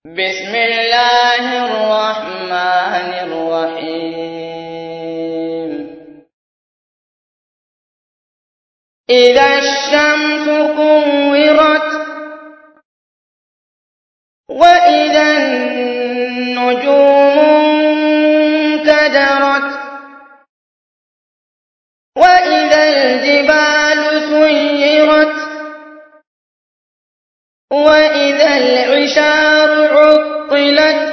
بسم الله الرحمن الرحيم. إذا الشمس كورت وإذا النجوم انكدرت وإذا الجبال سيرت وإذا العشار عطلت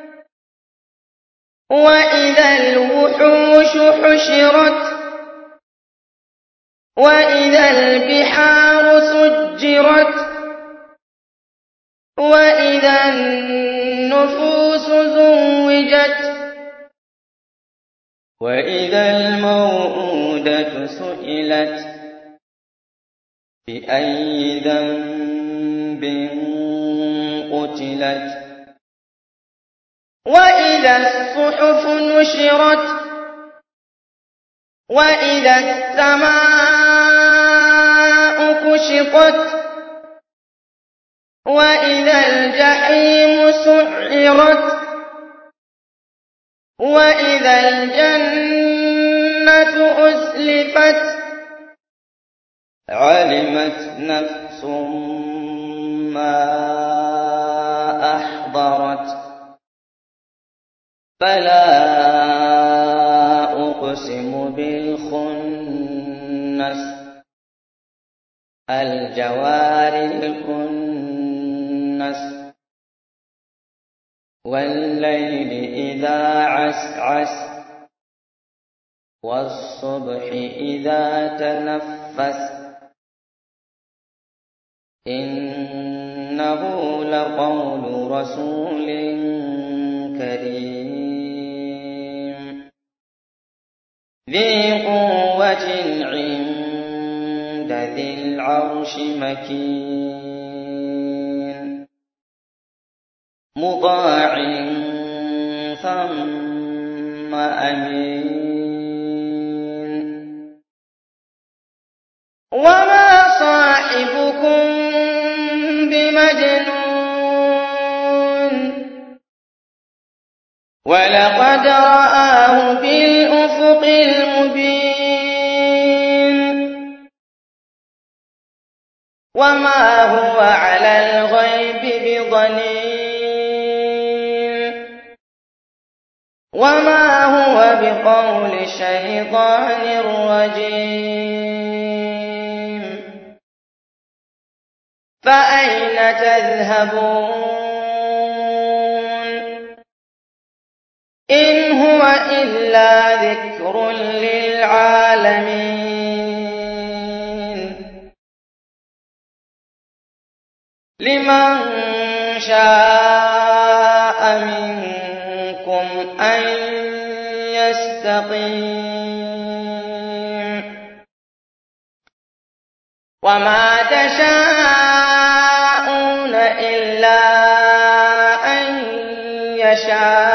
وإذا الوحوش حشرت وإذا البحار سجرت وإذا النفوس زوجت وإذا الموءودة سئلت بأي ذنب قتلت وإذا الصحف نشرت وإذا السماء كشطت وإذا الجحيم سعرت وإذا الجنة أزلفت علمت نفس ما أحضرت فلا أقسم بالخنس الجوار الكنس والليل إذا عسعس والصبح إذا تنفس إنه لقول رسول كريم ذي قوة عند ذي العرش مكين مطاع ثم أمين وما صاحبكم بمجنون ولقد رآه بالأفق المبين وما هو على الغيب بضنين وما هو بقول شيطان رجيم فأين تذهبون إن هو إلا ذكر للعالمين لمن شاء منكم أن يستقيم وما تشاءون إلا أن يشاء